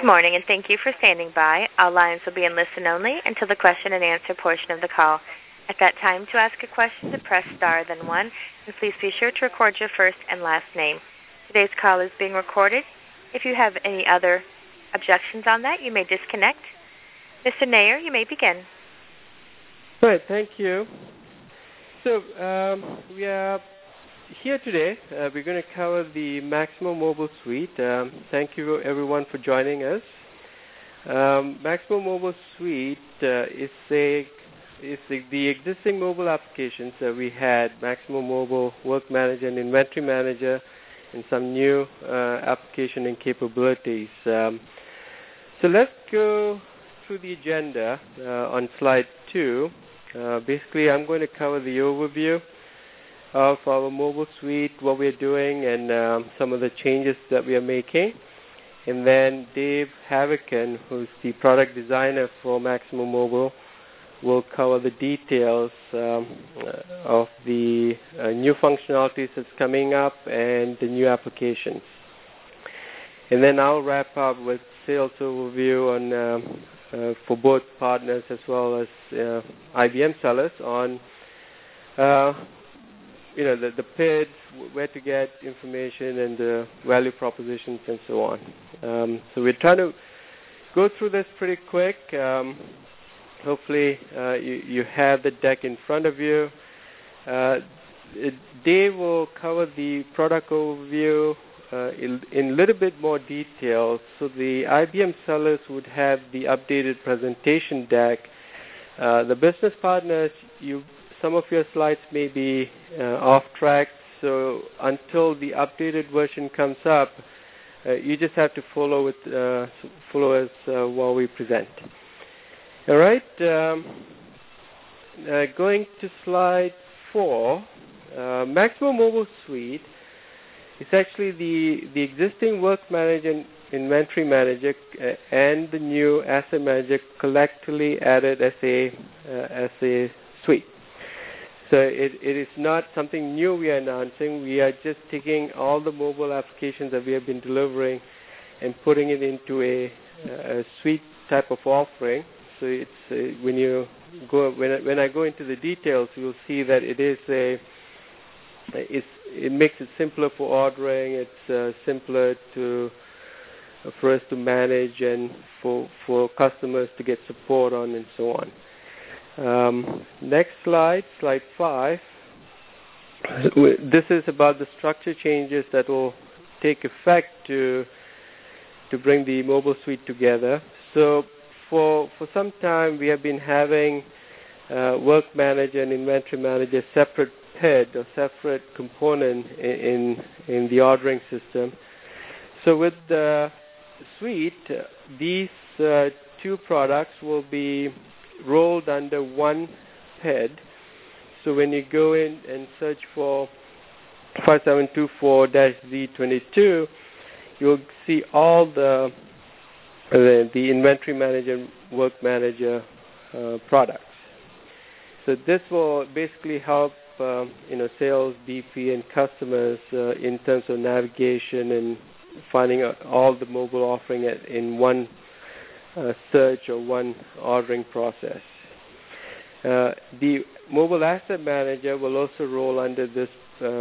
morning, and thank you for standing by. All lines will be in listen only until the question and answer portion of the call. At that time, to ask a question, to press star then 1, and please be sure to record your first and last name. Today's call is being recorded. If you have any other objections on that, you may disconnect. Mr. Nair, you may begin. All right, thank you. So we are here today. We're going to cover the Maximo Mobile Suite. Thank you, everyone, for joining us. Maximo Mobile Suite is the existing mobile applications that we had, Maximo Mobile Work Manager and Inventory Manager, and some new application and capabilities. So let's go through the agenda on slide 2. Basically, I'm going to cover the overview of our mobile suite, what we're doing, and some of the changes that we are making. And then Dave Havican, who's the product designer for Maximo Mobile, will cover the details of the new functionalities that's coming up and the new applications. And then I'll wrap up with sales overview on for both partners as well as IBM sellers on the PIDs, where to get information, and the value propositions, and so on. So we're trying to go through this pretty quick. Hopefully you have the deck in front of you. Dave will cover the product overview in a little bit more detail. So the IBM sellers would have the updated presentation deck. The business partners, some of your slides may be off track, so until the updated version comes up, you just have to follow us while we present. All right, going to slide 4, Maximo Mobile Suite is actually the existing Work Manager and Inventory Manager and the new Asset Manager collectively added as a suite. So it is not something new we are announcing. We are just taking all the mobile applications that we have been delivering and putting it into a suite type of offering. So it's when I go into the details, you'll see that it makes it simpler for ordering. It's simpler for us to manage and for customers to get support on, and so on. Next slide 5. This is about the structure changes that will take effect to bring the mobile suite together. So for some time, we have been having Work Manager and Inventory Manager separate PID or separate component in the ordering system. So with the suite, these two products will be rolled under one PID. So when you go in and search for 5724-Z22, you'll see all the Inventory Manager, Work Manager products. So this will basically help sales, BP, and customers in terms of navigation and finding all the mobile offering in one search or one ordering process. The Mobile Asset Manager will also roll under this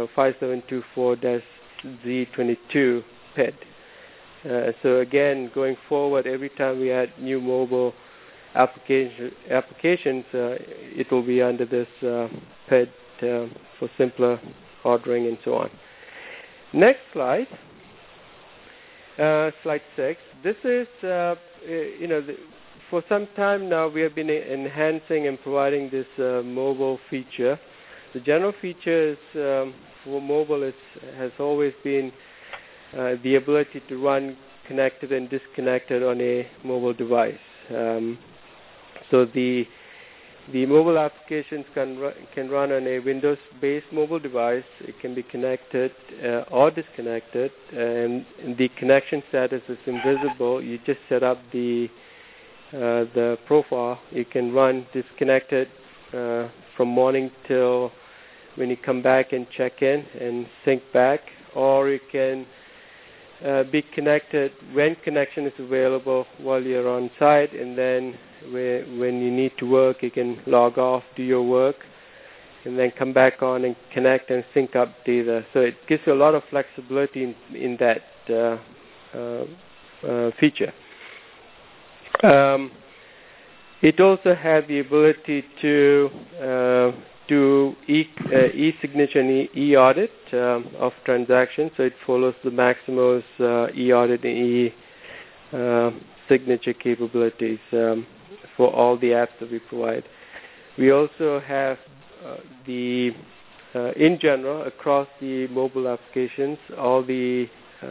5724-Z22 PID. So again, going forward, every time we add new mobile applications, it will be under this PID for simpler ordering and so on. Next slide, slide 6. This is, for some time now, we have been enhancing and providing this mobile feature. The general feature is, for mobile has always been the ability to run connected and disconnected on a mobile device. So the mobile applications can run on a Windows-based mobile device. It can be connected or disconnected, and the connection status is invisible. You just set up the profile. You can run disconnected from morning till when you come back and check in and sync back, or you can be connected when connection is available while you're on site, and then when you need to work, you can log off, do your work, and then come back on and connect and sync up data. So it gives you a lot of flexibility in that feature. It also has the ability to do e-signature and e-audit of transactions. So it follows the Maximo's e-audit and e-signature capabilities for all the apps that we provide. We also have in general, across the mobile applications, all the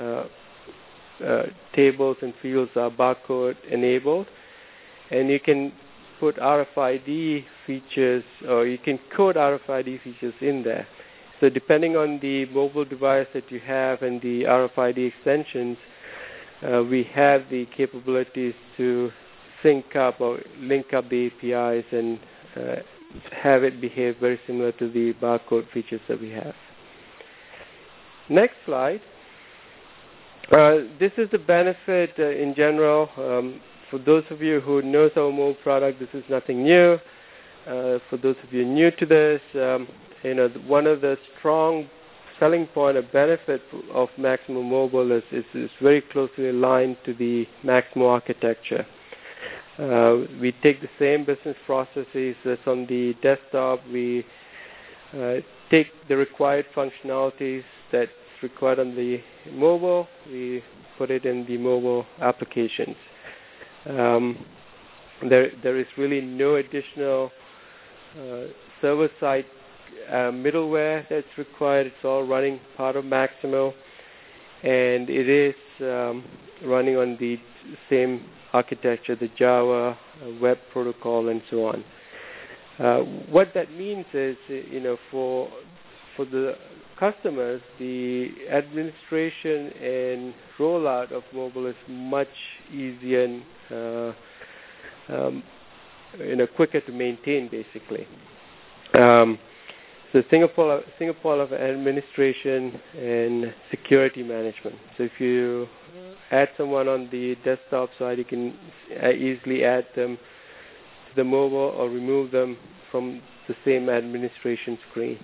tables and fields are barcode enabled, and you can put RFID features, or you can code RFID features in there. So depending on the mobile device that you have and the RFID extensions, we have the capabilities to sync up or link up the APIs and have it behave very similar to the barcode features that we have. Next slide. This is the benefit in general. For those of you who knows our mobile product, this is nothing new. For those of you new to this, one of the strong selling point or benefit of Maximo Mobile is very closely aligned to the Maximo architecture. We take the same business processes that's on the desktop. We take the required functionalities that's required on the mobile. We put it in the mobile applications. There is really no additional server-side middleware that's required. It's all running part of Maximo, and it is running on the same architecture, the Java web protocol, and so on. What that means is, for the customers, the administration and rollout of mobile is much easier and quicker to maintain, basically. So Singapore of administration and security management. So if you add someone on the desktop side, you can easily add them to the mobile or remove them from the same administration screen.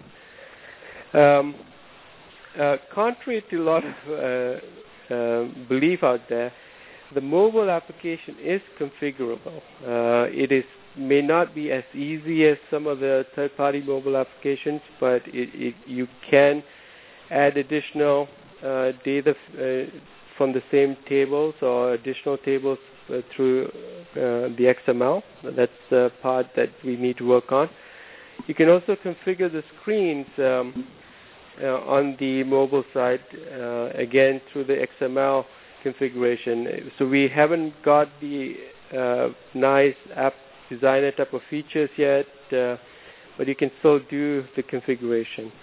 Contrary to a lot of belief out there, the mobile application is configurable. It may not be as easy as some of the third-party mobile applications, but you can add additional data from the same tables or additional tables through the XML. That's the part that we need to work on. You can also configure the screens on the mobile side, again, through the XML configuration. So we haven't got the nice app designer type of features yet, but you can still do the configuration.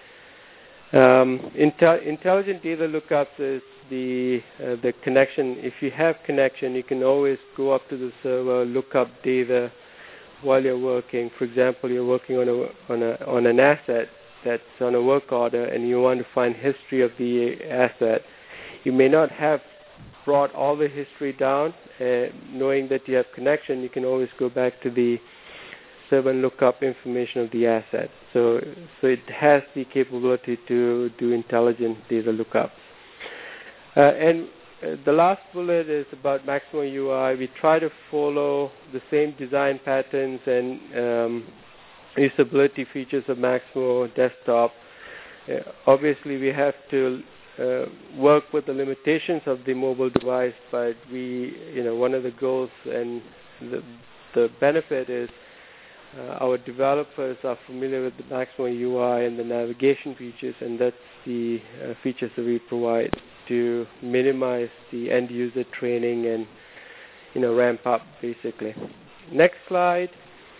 Intelligent data lookups is the connection. If you have connection, you can always go up to the server, look up data while you're working. For example, you're working on an asset that's on a work order, and you want to find history of the asset. You may not have brought all the history down. Knowing that you have connection, you can always go back to the server and look up information of the asset. So it has the capability to do intelligent data lookups. And the last bullet is about Maximo UI. We try to follow the same design patterns and usability features of Maximo desktop. Obviously, we have to work with the limitations of the mobile device, but one of the goals and the benefit is our developers are familiar with the Maximo UI and the navigation features, and that's the features that we provide to minimize the end user training and ramp up, basically. Next slide.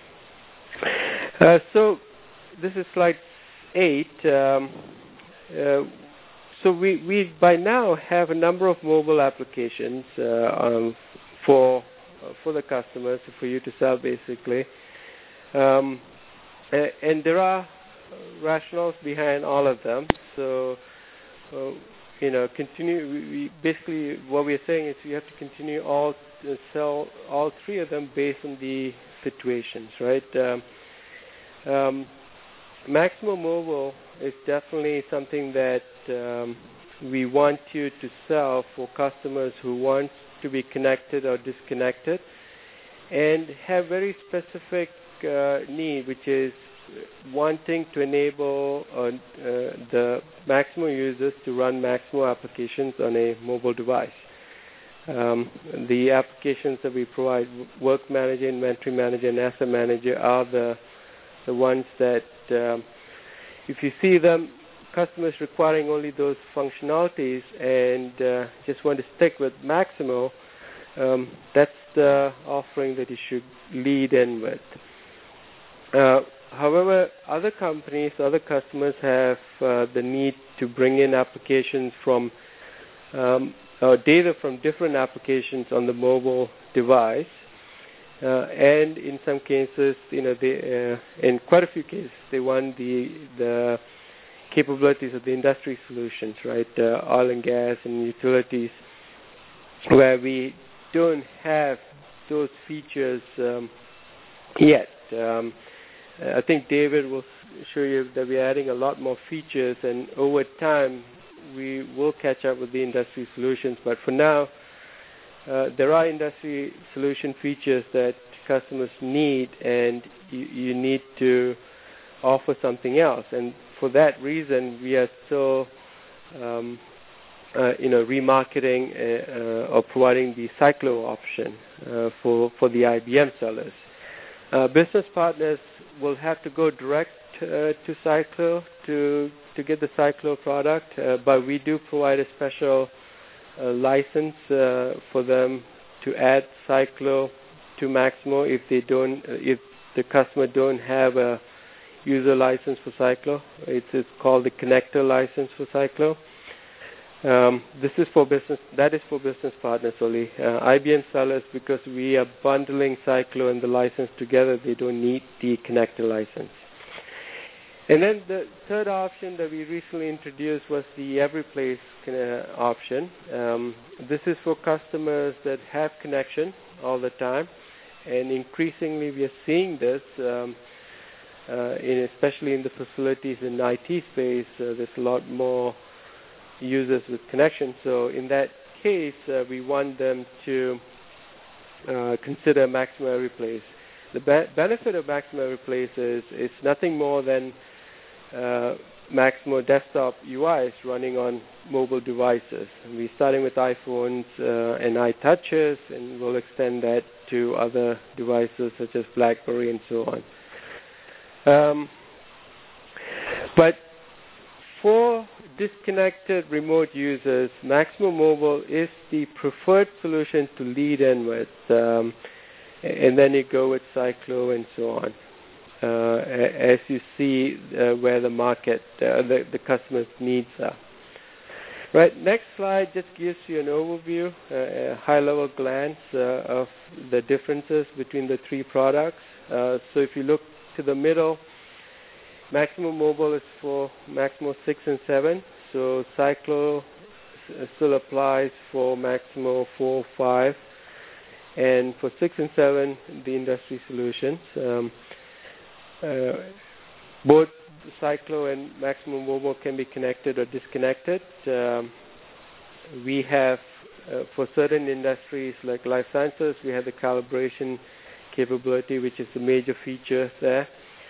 So this is slide 8. So we by now have a number of mobile applications for the customers, for you to sell, basically. And there are rationales behind all of them. So continue. Basically, what we're saying is we have to continue sell all three of them based on the situations, right? Maximo Mobile is definitely something that we want you to sell for customers who want to be connected or disconnected and have very specific need, which is wanting to enable the Maximo users to run Maximo applications on a mobile device. The applications that we provide, Work Manager, Inventory Manager, and Asset Manager, are the ones that, if you see them, customers requiring only those functionalities and just want to stick with Maximo, that's the offering that you should lead in with. However, other companies, other customers have the need to bring in applications from data from different applications on the mobile device, and in some cases, in quite a few cases, they want the capabilities of the industry solutions, right? Oil and gas and utilities, where we don't have those features yet. I think David will show you that we're adding a lot more features, and over time we will catch up with the industry solutions. But for now, there are industry solution features that customers need, and you need to offer something else. And for that reason, we are still remarketing or providing the Cyclo option for the IBM sellers. Business partners will have to go direct to Cyclo to get the Cyclo product, but we do provide a special license for them to add Cyclo to Maximo if the customer don't have a user license for Cyclo. It's called the connector license for Cyclo. This is for business. That is for business partners only. IBM sellers, because we are bundling Cyclo and the license together, they don't need the connector license. And then the third option that we recently introduced was the EveryPlace option. This is for customers that have connection all the time, and increasingly we are seeing this, especially in the facilities in IT space. There's a lot more users with connection. So in that case, we want them to consider Maximo EveryPlace. The benefit of Maximo EveryPlace is it's nothing more than Maximo desktop UIs running on mobile devices. And we're starting with iPhones and iTouches, and we'll extend that to other devices such as BlackBerry and so on. But for disconnected remote users, Maximo Mobile is the preferred solution to lead in with, and then you go with Cyclo and so on, as you see where the market, the customer's needs are. Right, next slide just gives you an overview, a high-level glance of the differences between the three products. So if you look to the middle, Maximo Mobile is for Maximo 6 and 7, so Cyclo still applies for Maximo 4, 5, and for 6 and 7, the industry solutions. Both Cyclo and Maximo Mobile can be connected or disconnected. We have, for certain industries like life sciences, we have the calibration capability, which is a major feature there.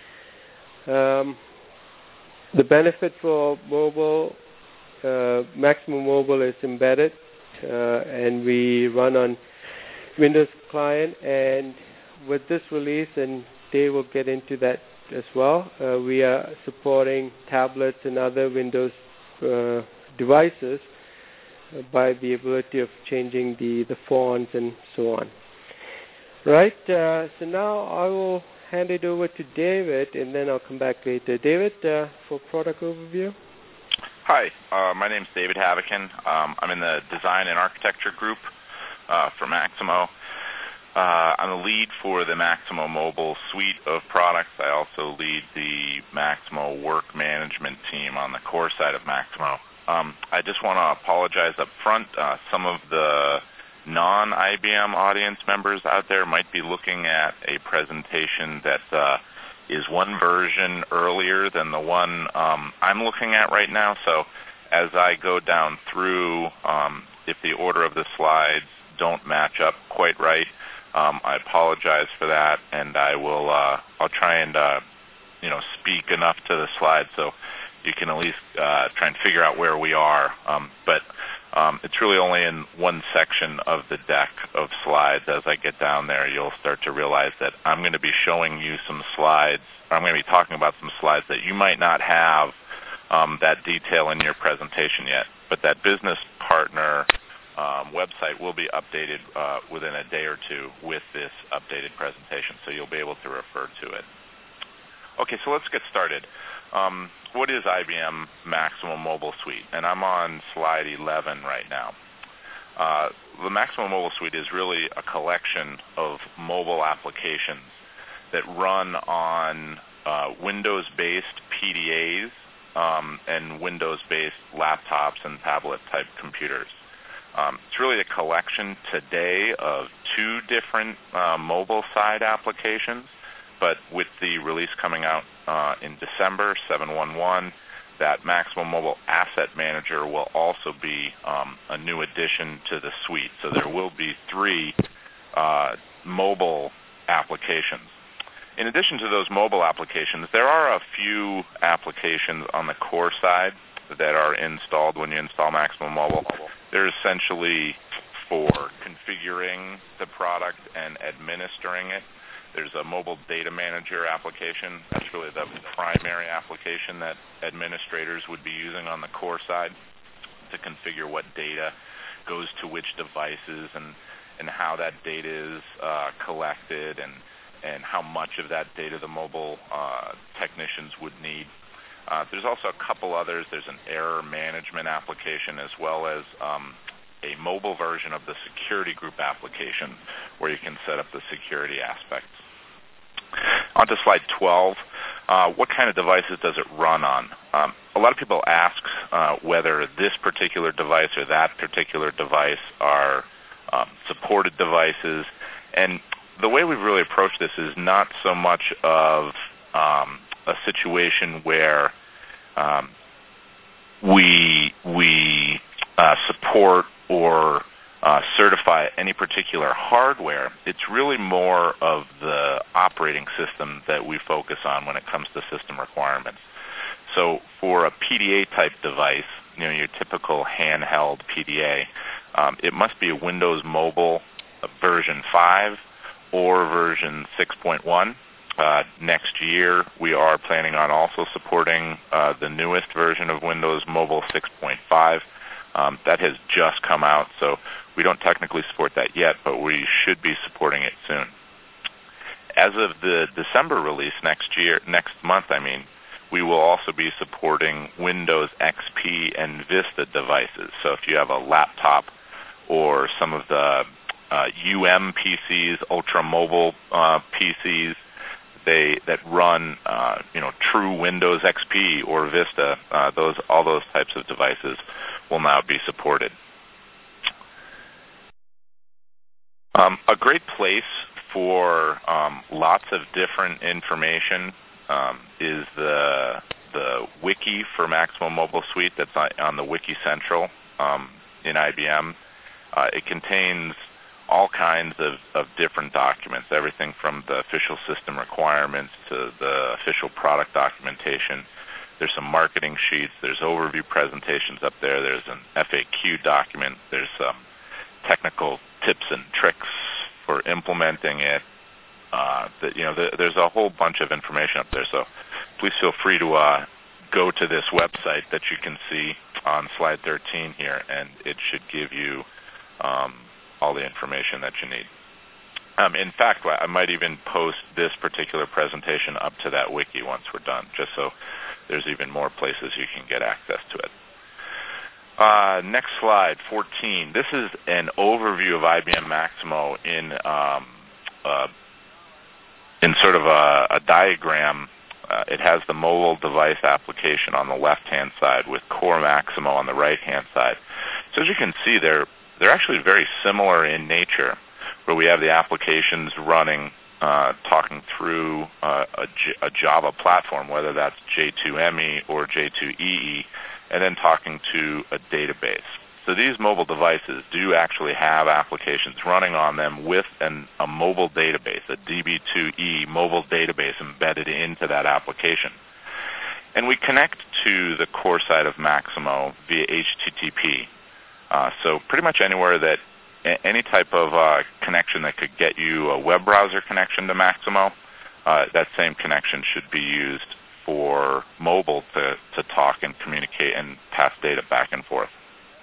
The benefit for mobile, Maximo Mobile is embedded, and we run on Windows client. And with this release, and Dave will get into that as well, we are supporting tablets and other Windows devices by the ability of changing the fonts and so on. Right, so now I will hand it over to David, and then I'll come back later. David, for product overview. Hi, my name's David Havikin. I'm in the design and architecture group for Maximo. I'm the lead for the Maximo Mobile suite of products. I also lead the Maximo work management team on the core side of Maximo. I just want to apologize up front. Some of the non-IBM audience members out there might be looking at a presentation that is one version earlier than the one I'm looking at right now. So as I go down through, if the order of the slides don't match up quite right, I apologize for that, and I'll try and speak enough to the slides so you can at least try and figure out where we are. But it's really only in one section of the deck of slides. As I get down there, you'll start to realize that I'm going to be showing you some slides, or I'm going to be talking about some slides that you might not have that detail in your presentation yet. But that business partner website will be updated within a day or two with this updated presentation, so you'll be able to refer to it. Okay, so let's get started. What is IBM Maximo Mobile Suite? And I'm on slide 11 right now. The Maximo Mobile Suite is really a collection of mobile applications that run on Windows-based PDAs and Windows-based laptops and tablet-type computers. It's really a collection today of two different mobile-side applications, but with the release coming out in December, 7.1.1, that Maximo Mobile Asset Manager will also be a new addition to the suite. So there will be three mobile applications. In addition to those mobile applications, there are a few applications on the core side that are installed when you install Maximo Mobile. They're essentially for configuring the product and administering it. There's a mobile data manager application. That's really the primary application that administrators would be using on the core side to configure what data goes to which devices and how that data is collected and how much of that data the mobile technicians would need. There's also a couple others. There's an error management application as well as a mobile version of the security group application where you can set up the security aspects. On to slide 12. What kind of devices does it run on? A lot of people ask whether this particular device or that particular device are supported devices. And the way we've really approached this is not so much of a situation where we support or certify any particular hardware. It's really more of the operating system that we focus on when it comes to system requirements. So for a PDA-type device, your typical handheld PDA, it must be a Windows Mobile version 5 or version 6.1. Next year, we are planning on also supporting the newest version of Windows Mobile 6.5. That has just come out, so we don't technically support that yet, but we should be supporting it soon. As of the December release next month, we will also be supporting Windows XP and Vista devices. So if you have a laptop or some of the UM PCs, ultra mobile PCs, that run true Windows XP or Vista, all those types of devices will now be supported. A great place for lots of different information is the wiki for Maximo Mobile Suite that's on the Wiki Central in IBM. It contains all kinds of different documents, everything from the official system requirements to the official product documentation. There's some marketing sheets. There's overview presentations up there. There's an FAQ document. There's some technical tips and tricks for implementing it. There's a whole bunch of information up there. So please feel free to go to this website that you can see on slide 13 here, and it should give you all the information that you need. In fact, I might even post this particular presentation up to that wiki once we're done, just so there's even more places you can get access to it. Next slide, 14. This is an overview of IBM Maximo in sort of a diagram it has the mobile device application on the left-hand side with Core Maximo on the right-hand side. So as you can see, they're actually very similar in nature, where we have the applications running, talking through a Java platform, whether that's J2ME or J2EE, and then talking to a database. So these mobile devices do actually have applications running on them with a mobile database, a DB2E mobile database embedded into that application. And we connect to the core side of Maximo via HTTP. So pretty much anywhere that any type of connection that could get you a web browser connection to Maximo, that same connection should be used for mobile to talk and communicate and pass data back and forth.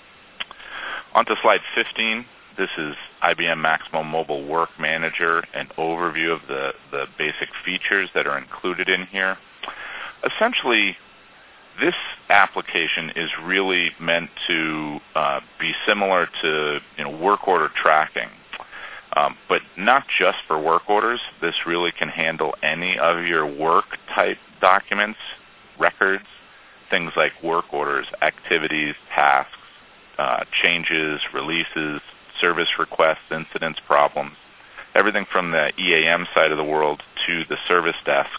On to slide 15. This is IBM Maximo Mobile Work Manager, an overview of the basic features that are included in here. Essentially, this application is really meant to be similar to work order tracking, but not just for work orders. This really can handle any of your work type documents, records, things like work orders, activities, tasks, changes, releases, service requests, incidents, problems, everything from the EAM side of the world to the service desk,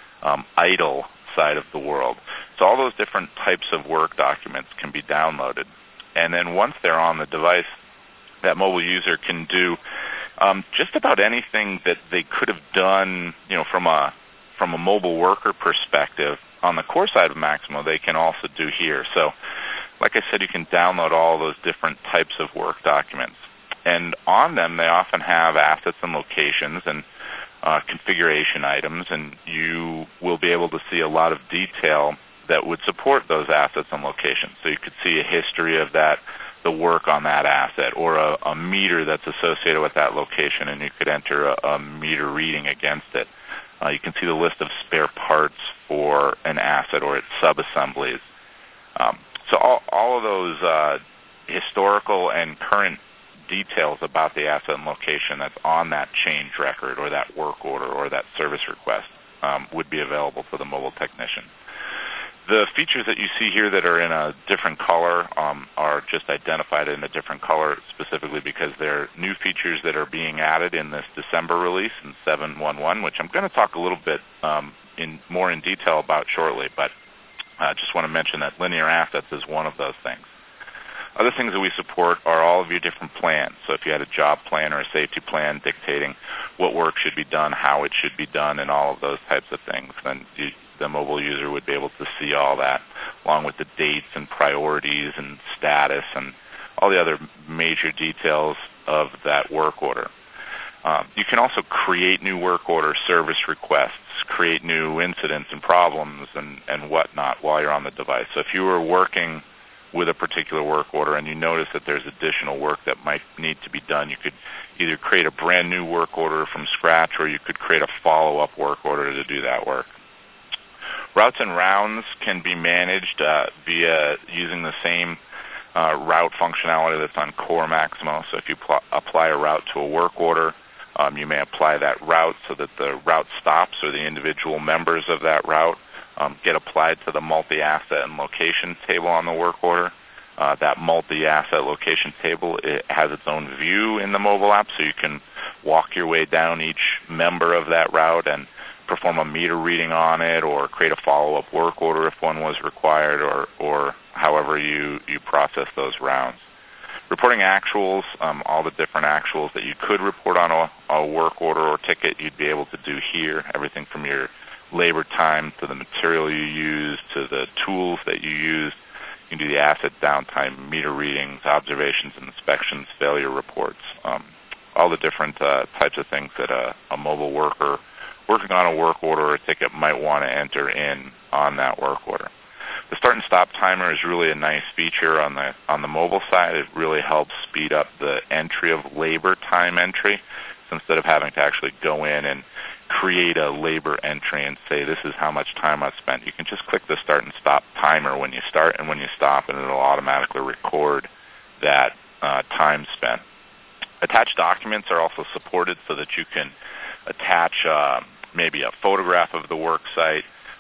idle side of the world. So all those different types of work documents can be downloaded. And then once they're on the device, that mobile user can do just about anything that they could have done, from a mobile worker perspective. On the core side of Maximo, they can also do here. So, like I said, you can download all those different types of work documents. And on them, they often have assets and locations and configuration items, and you will be able to see a lot of detail that would support those assets and locations. So you could see a history of the work on that asset, or a meter that's associated with that location, and you could enter a meter reading against it. You can see the list of spare parts for an asset or its subassemblies. So all of those historical and current details about the asset and location that's on that change record or that work order or that service request would be available for the mobile technician. The features that you see here that are in a different color are just identified in a different color specifically because they're new features that are being added in this December release in 7.1.1, which I'm going to talk a little bit more in detail about shortly, but I just want to mention that linear assets is one of those things. Other things that we support are all of your different plans. So if you had a job plan or a safety plan dictating what work should be done, how it should be done, and all of those types of things, then the mobile user would be able to see all that, along with the dates and priorities and status and all the other major details of that work order. You can also create new work order service requests, create new incidents and problems and whatnot while you're on the device. So if you were working with a particular work order and you notice that there's additional work that might need to be done, you could either create a brand new work order from scratch or you could create a follow-up work order to do that work. Routes and rounds can be managed via using the same route functionality that's on Core Maximo. So if you apply a route to a work order, you may apply that route so that the route stops or the individual members of that route get applied to the multi-asset and location table on the work order. That multi-asset location table, it has its own view in the mobile app, so you can walk your way down each member of that route and perform a meter reading on it or create a follow-up work order if one was required or however you process those rounds. Reporting actuals, all the different actuals that you could report on a work order or ticket you'd be able to do here, everything from your labor time to the material you use to the tools that you use. You can do the asset downtime, meter readings, observations, inspections, failure reports, all the different types of things that a mobile worker working on a work order or a ticket might want to enter in on that work order. The start and stop timer is really a nice feature on the mobile side. It really helps speed up the entry of labor time entry. So instead of having to actually go in and create a labor entry and say this is how much time I've spent, you can just click the start and stop timer when you start and when you stop, and it'll automatically record that time spent. Attached documents are also supported so that you can attach maybe a photograph of the work site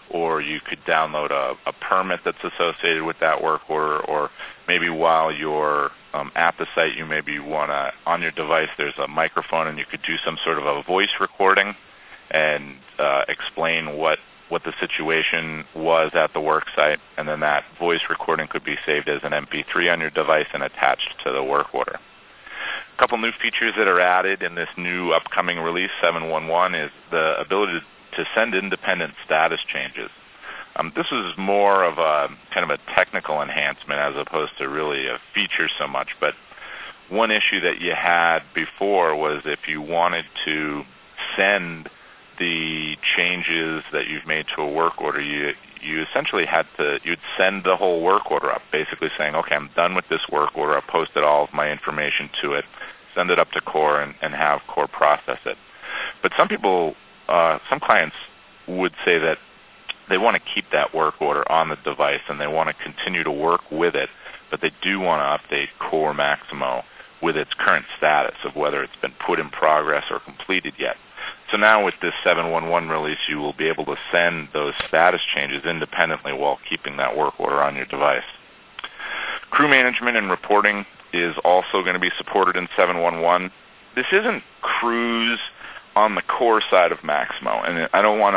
or you could download a permit that's associated with that work order, or maybe while you're at the site, you maybe want to, on your device, there's a microphone, and you could do some sort of a voice recording and explain what the situation was at the work site, and then that voice recording could be saved as an MP3 on your device and attached to the work order. A couple new features that are added in this new upcoming release, 7.1.1, is the ability to send independent status changes. This is more of a kind of a technical enhancement as opposed to really a feature so much, but one issue that you had before was if you wanted to send the changes that you've made to a work order, you essentially you'd send the whole work order up, basically saying, okay, I'm done with this work order, I've posted all of my information to it, send it up to Core and have Core process it. But some people, some clients would say that they want to keep that work order on the device and they want to continue to work with it, but they do want to update Core Maximo with its current status of whether it's been put in progress or completed yet. So now with this 7.1.1 release, you will be able to send those status changes independently while keeping that work order on your device. Crew management and reporting is also going to be supported in 7.1.1. This isn't crews on the Core side of Maximo, and I don't want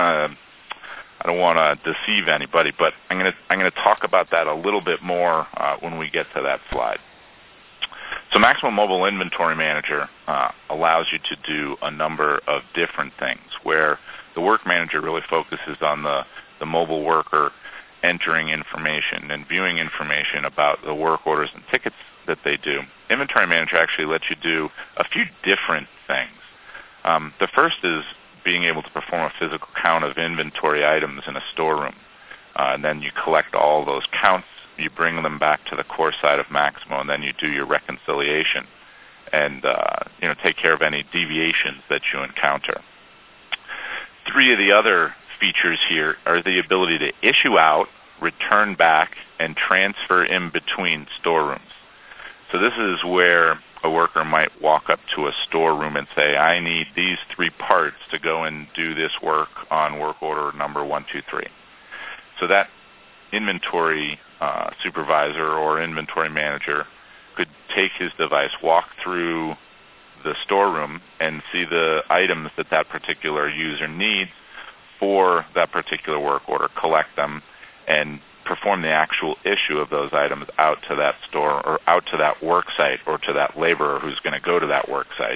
to deceive anybody, but I'm going to talk about that a little bit more when we get to that slide. So Maximo Mobile Inventory Manager allows you to do a number of different things, where the Work Manager really focuses on the mobile worker entering information and viewing information about the work orders and tickets that they do. Inventory Manager actually lets you do a few different things. The first is being able to perform a physical count of inventory items in a storeroom. And then you collect all those counts, you bring them back to the Core side of Maximo, and then you do your reconciliation and take care of any deviations that you encounter. Three of the other features here are the ability to issue out, return back, and transfer in between storerooms. So this is where a worker might walk up to a storeroom and say, I need these 3 parts to go and do this work on work order number 123. So that inventory supervisor or inventory manager could take his device, walk through the storeroom, and see the items that particular user needs for that particular work order, collect them, and perform the actual issue of those items out to that store or out to that work site or to that laborer who's going to go to that work site.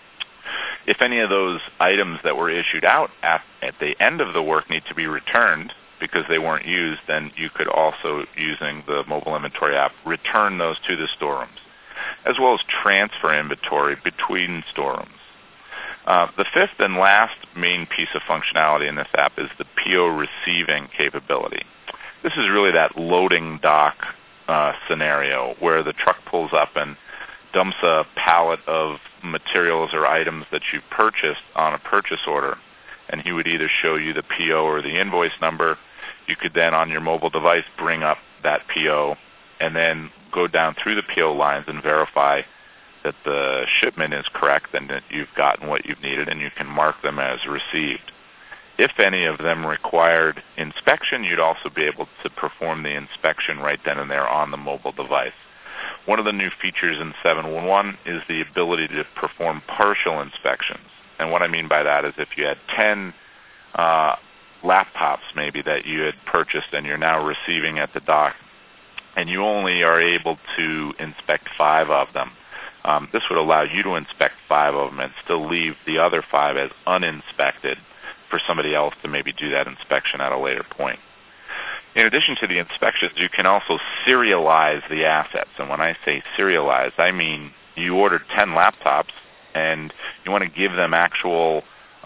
If any of those items that were issued out at the end of the work need to be returned because they weren't used, then you could also, using the mobile inventory app, return those to the storerooms, as well as transfer inventory between storerooms. The fifth and last main piece of functionality in this app is the PO receiving capability. This is really that loading dock scenario where the truck pulls up and dumps a pallet of materials or items that you've purchased on a purchase order, and he would either show you the PO or the invoice number. You could then, on your mobile device, bring up that PO and then go down through the PO lines and verify that the shipment is correct and that you've gotten what you've needed, and you can mark them as received. If any of them required inspection, you'd also be able to perform the inspection right then and there on the mobile device. One of the new features in 7.1.1 is the ability to perform partial inspections. And what I mean by that is if you had 10 laptops maybe that you had purchased and you're now receiving at the dock, and you only are able to inspect 5 of them, this would allow you to inspect 5 of them and still leave the other 5 as uninspected for somebody else to maybe do that inspection at a later point. In addition to the inspections, you can also serialize the assets. And when I say serialize, I mean you ordered 10 laptops and you want to give them actual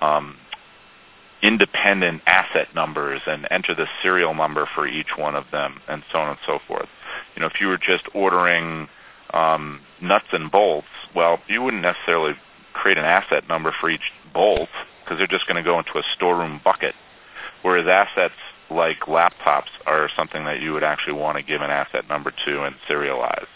independent asset numbers and enter the serial number for each one of them, and so on and so forth. If you were just ordering nuts and bolts, well, you wouldn't necessarily create an asset number for each bolt because they're just going to go into a storeroom bucket, whereas assets like laptops are something that you would actually want to give an asset number to and serialize.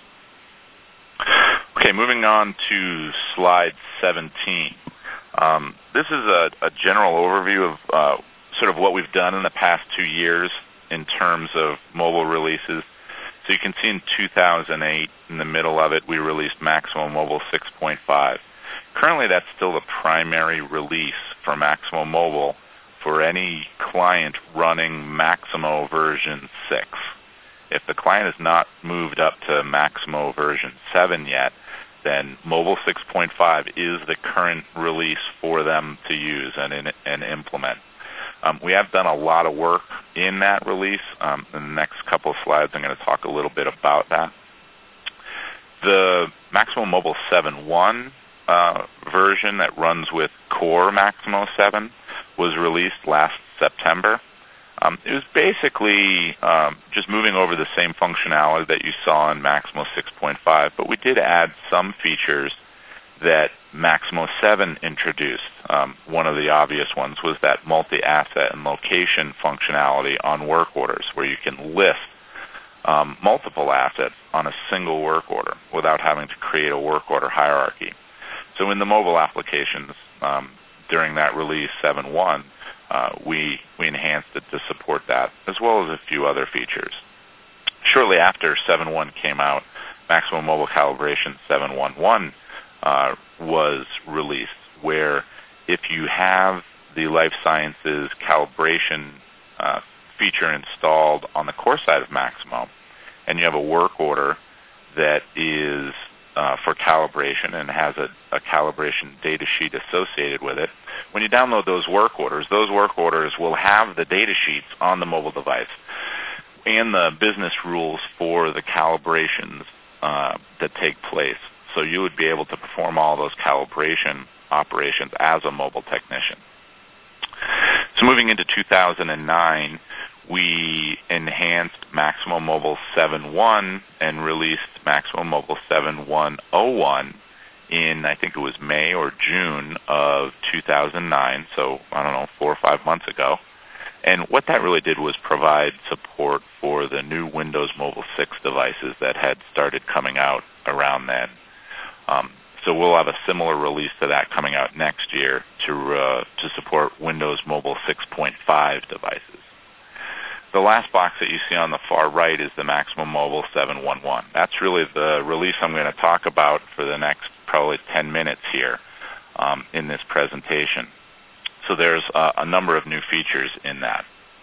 Okay, moving on to slide 17. This is a general overview of sort of what we've done in the past 2 years in terms of mobile releases. So you can see in 2008, in the middle of it, we released Maximo Mobile 6.5. Currently, that's still the primary release for Maximo Mobile for any client running Maximo version 6. If the client has not moved up to Maximo version 7 yet, then Mobile 6.5 is the current release for them to use and implement. We have done a lot of work in that release. In the next couple of slides, I'm going to talk a little bit about that. The Maximo Mobile 7.1 version that runs with Core Maximo 7 was released last September. It was basically just moving over the same functionality that you saw in Maximo 6.5, but we did add some features that Maximo 7 introduced. One of the obvious ones was that multi-asset and location functionality on work orders, where you can list multiple assets on a single work order without having to create a work order hierarchy. So in the mobile applications, during that release 7.1, we enhanced it to support that, as well as a few other features. Shortly after 7.1 came out, Maximo Mobile Calibration 7.1.1 was released, where if you have the Life Sciences calibration feature installed on the core side of Maximo, and you have a work order that is for calibration and has a calibration data sheet associated with it, when you download those work orders will have the data sheets on the mobile device and the business rules for the calibrations that take place. So you would be able to perform all those calibration operations as a mobile technician. So moving into 2009, we enhanced Maximo Mobile 7.1 and released Maximo Mobile 7.1.01 in, I think it was May or June of 2009, so I don't know, 4 or 5 months ago. And what that really did was provide support for the new Windows Mobile 6 devices that had started coming out around then. So we'll have a similar release to that coming out next year to support Windows Mobile 6.5 devices. The last box that you see on the far right is the Maximo Mobile 7.1.1. That's really the release I'm going to talk about for the next probably 10 minutes here in this presentation. So there's a number of new features in that.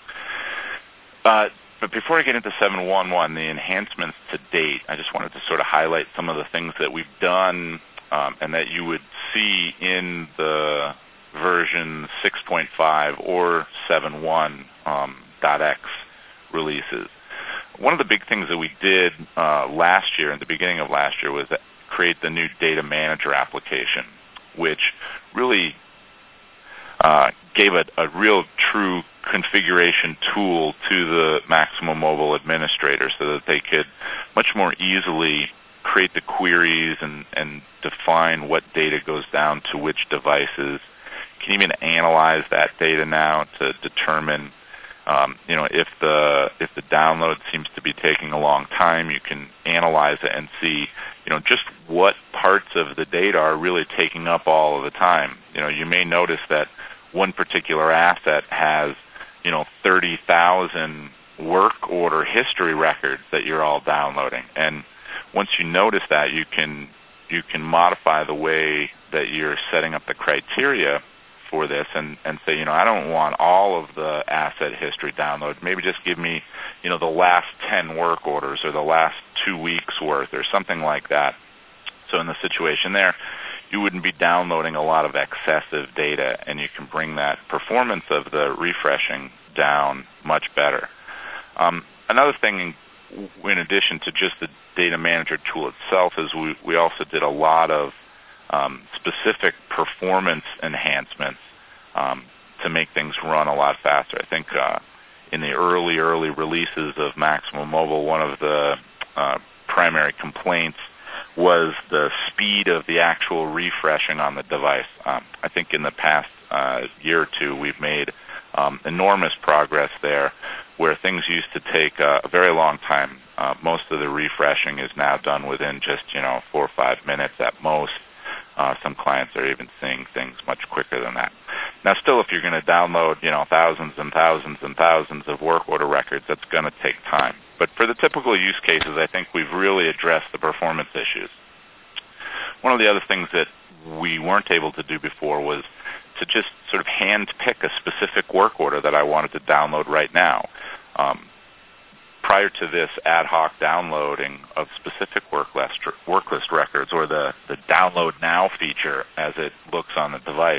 But before I get into 7.1.1, the enhancements to date, I just wanted to sort of highlight some of the things that we've done and that you would see in the version 6.5 or 7.1.x releases. One of the big things that we did last year, in the beginning of last year, was create the new Data Manager application, which really gave a real true configuration tool to the Maximo Mobile administrator so that they could much more easily create the queries and define what data goes down to which devices. Can even analyze that data now to determine if the download seems to be taking a long time. You can analyze it and see just what parts of the data are really taking up all of the time. You may notice that one particular asset has 30,000 work order history records that you're all downloading, and once you notice that, you can modify the way that you're setting up the criteria for this and say, I don't want all of the asset history download. Maybe just give me, the last 10 work orders or the last 2 weeks worth or something like that. So in the situation there, you wouldn't be downloading a lot of excessive data, and you can bring that performance of the refreshing down much better. Another thing, in addition to just the Data Manager tool itself, is we also did a lot of specific performance enhancements to make things run a lot faster. I think in the early releases of Maximo Mobile, one of the primary complaints was the speed of the actual refreshing on the device. I think in the past year or two, we've made enormous progress there, where things used to take a very long time. Most of the refreshing is now done within just 4 or 5 minutes at most. Some clients are even seeing things much quicker than that. Now, still, if you're going to download, thousands and thousands and thousands of work order records, that's going to take time. But for the typical use cases, I think we've really addressed the performance issues. One of the other things that we weren't able to do before was to just sort of hand pick a specific work order that I wanted to download right now. Prior to this ad hoc downloading of specific work list records, or the download now feature as it looks on the device,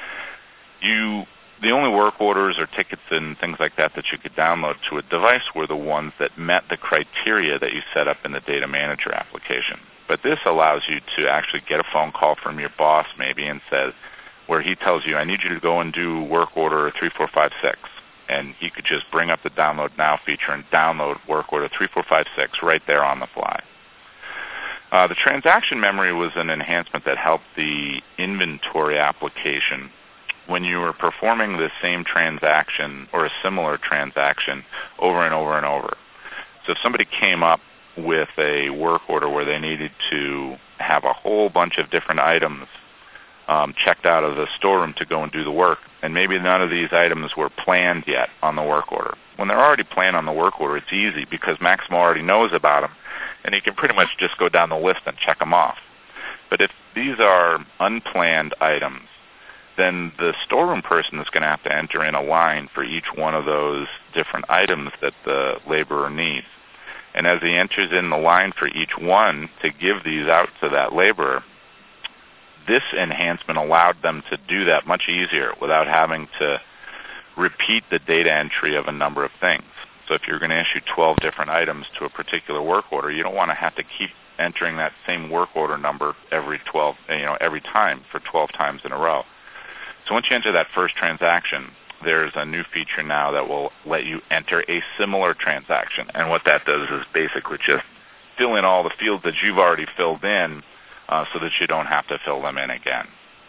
the only work orders or tickets and things like that you could download to a device were the ones that met the criteria that you set up in the Data Manager application. But this allows you to actually get a phone call from your boss maybe and says, where he tells you, I need you to go and do work order 3456. And he could just bring up the download now feature and download work order 3456 right there on the fly. The transaction memory was an enhancement that helped the inventory application when you were performing the same transaction or a similar transaction over and over and over. So if somebody came up with a work order where they needed to have a whole bunch of different items checked out of the storeroom to go and do the work, and maybe none of these items were planned yet on the work order. When they're already planned on the work order, it's easy because Maximo already knows about them, and he can pretty much just go down the list and check them off. But if these are unplanned items, then the storeroom person is going to have to enter in a line for each one of those different items that the laborer needs. And as he enters in the line for each one to give these out to that laborer, this enhancement allowed them to do that much easier without having to repeat the data entry of a number of things. So if you're going to issue 12 different items to a particular work order, you don't want to have to keep entering that same work order number every time for 12 times in a row. So once you enter that first transaction, there's a new feature now that will let you enter a similar transaction. And what that does is basically just fill in all the fields that you've already filled in so that you don't have to fill them in again.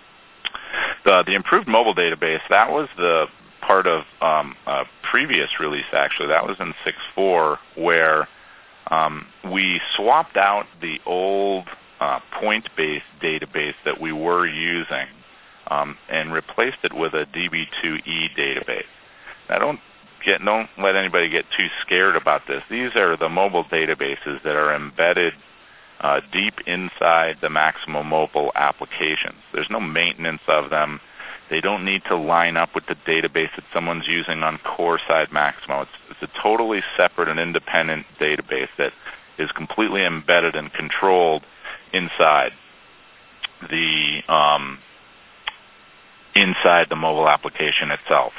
The improved mobile database, that was the part of a previous release, actually. That was in 6.4, where we swapped out the old point-based database that we were using and replaced it with a DB2E database. Now, don't let anybody get too scared about this. These are the mobile databases that are embedded deep inside the Maximo mobile applications. There's no maintenance of them. They don't need to line up with the database that someone's using on core side Maximo. It's a totally separate and independent database that is completely embedded and controlled inside the mobile application itself.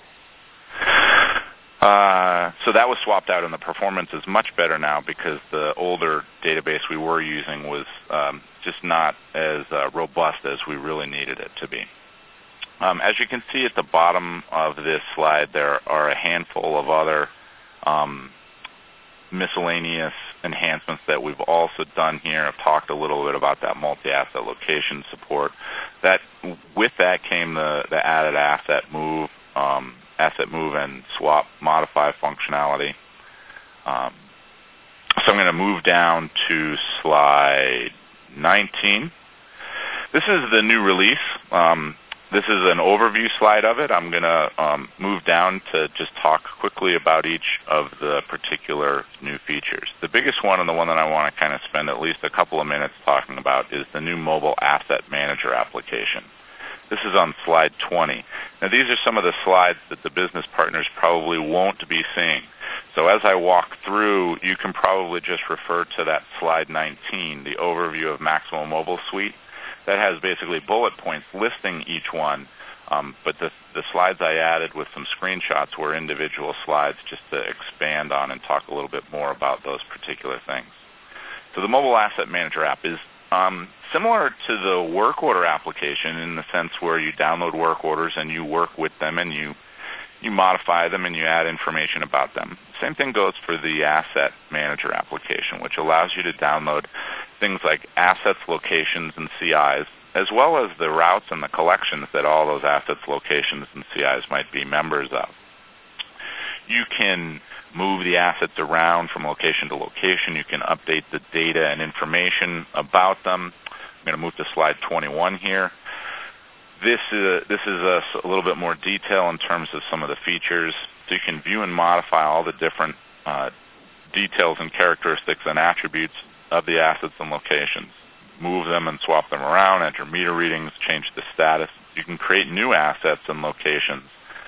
So that was swapped out, and the performance is much better now because the older database we were using was just not as robust as we really needed it to be. As you can see at the bottom of this slide, there are a handful of other miscellaneous enhancements that we've also done here. I've talked a little bit about that multi-asset location support. With that came the added asset move and swap modify functionality. So I'm going to move down to slide 19. This is the new release. This is an overview slide of it. I'm going to move down to just talk quickly about each of the particular new features. The biggest one, and the one that I want to kind of spend at least a couple of minutes talking about, is the new Mobile Asset Manager application. This is on slide 20. Now, these are some of the slides that the business partners probably won't be seeing. So as I walk through, you can probably just refer to that slide 19, the overview of Maximo Mobile Suite. That has basically bullet points listing each one, but the slides I added with some screenshots were individual slides just to expand on and talk a little bit more about those particular things. So the Mobile Asset Manager app is similar to the work order application in the sense where you download work orders and you work with them and you modify them and you add information about them. Same thing goes for the Asset Manager application, which allows you to download things like assets, locations, and CIs, as well as the routes and the collections that all those assets, locations, and CIs might be members of. You can move the assets around from location to location. You can update the data and information about them. I'm going to move to slide 21 here. This is a little bit more detail in terms of some of the features. So you can view and modify all the different details and characteristics and attributes of the assets and locations. Move them and swap them around, enter meter readings, change the status. You can create new assets and locations.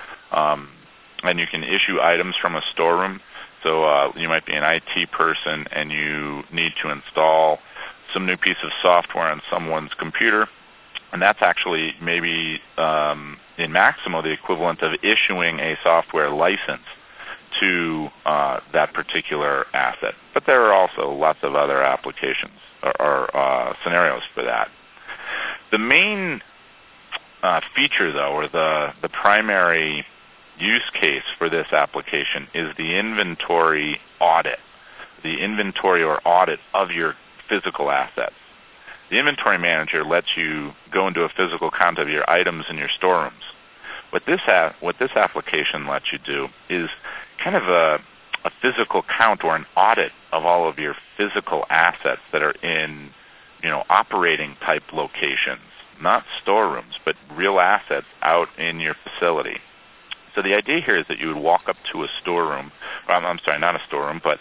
And you can issue items from a storeroom. So you might be an IT person and you need to install some new piece of software on someone's computer. And that's actually maybe in Maximo the equivalent of issuing a software license to that particular asset. But there are also lots of other applications or scenarios for that. The main feature, though, or the primary use case for this application is the inventory audit, the inventory or audit of your physical assets. The inventory manager lets you go into a physical count of your items in your storerooms. What this application lets you do is kind of a physical count or an audit of all of your physical assets that are in, operating type locations, not storerooms, but real assets out in your facility. So the idea here is that you would walk up to a storeroom, I'm sorry, not a storeroom, but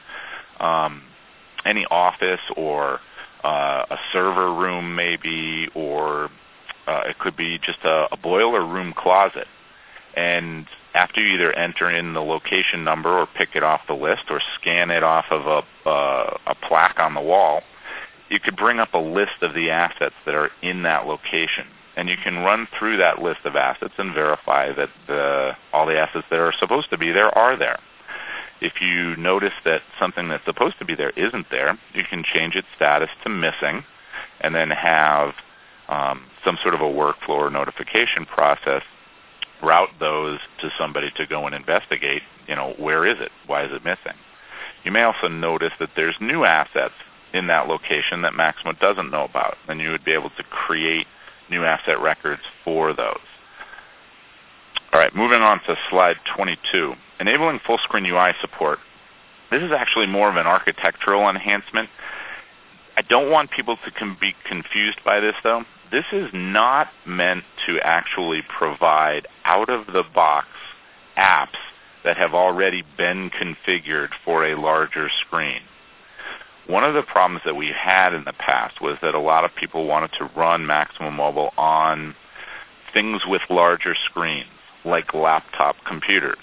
any office or a server room maybe, or it could be just a boiler room closet. And after you either enter in the location number or pick it off the list or scan it off of a plaque on the wall, you could bring up a list of the assets that are in that location. And you can run through that list of assets and verify that all the assets that are supposed to be there are there. If you notice that something that's supposed to be there isn't there, you can change its status to missing and then have some sort of a workflow or notification process route those to somebody to go and investigate, where is it? Why is it missing? You may also notice that there's new assets in that location that Maximo doesn't know about, and you would be able to create new asset records for those. All right, moving on to slide 22. Enabling full screen UI support. This is actually more of an architectural enhancement. I don't want people to be confused by this, though. This is not meant to actually provide out-of-the-box apps that have already been configured for a larger screen. One of the problems that we had in the past was that a lot of people wanted to run Maximo Mobile on things with larger screens, like laptop computers.